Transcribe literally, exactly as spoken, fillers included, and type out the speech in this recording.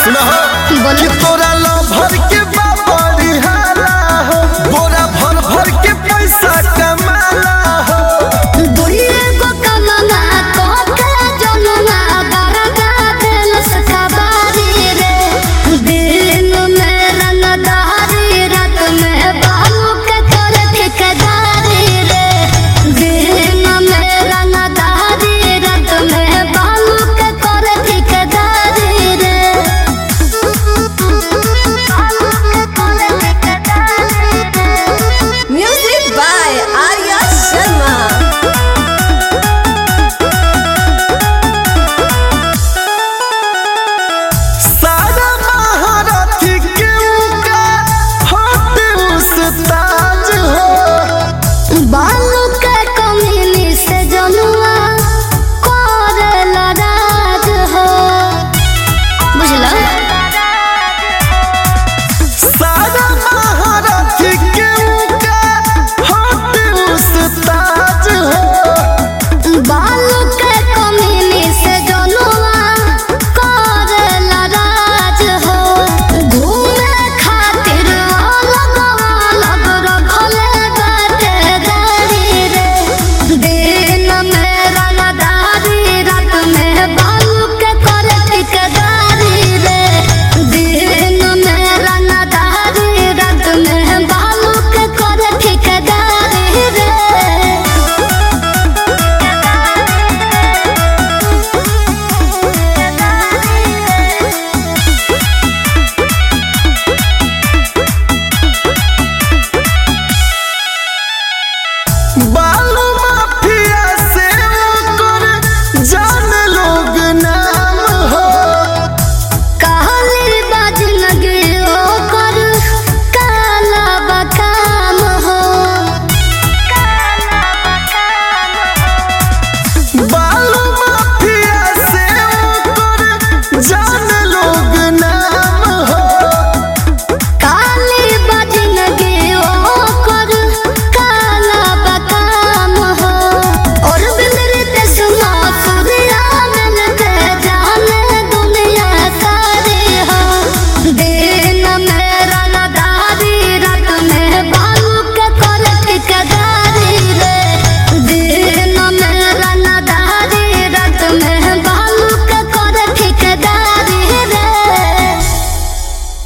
सुनो कि तोरा लो भर के बाबरी हाला हो बोरा भर भर के पैसा कमाला हो बुढ़िए को कमाना तो के जनना बरगा दिल सकाबारी रे दिन में रंगदारी रात में बालू के तोरे ठेकेदारी रे दिन में रंगदारी रात में बालू के तोरे ठेकेदारी रे Music by Arya Sharma. सारा महारथी के उनका होते उस्ताद हो बालू के कमीनी से जनुआ करे लड़ाज हो बुझला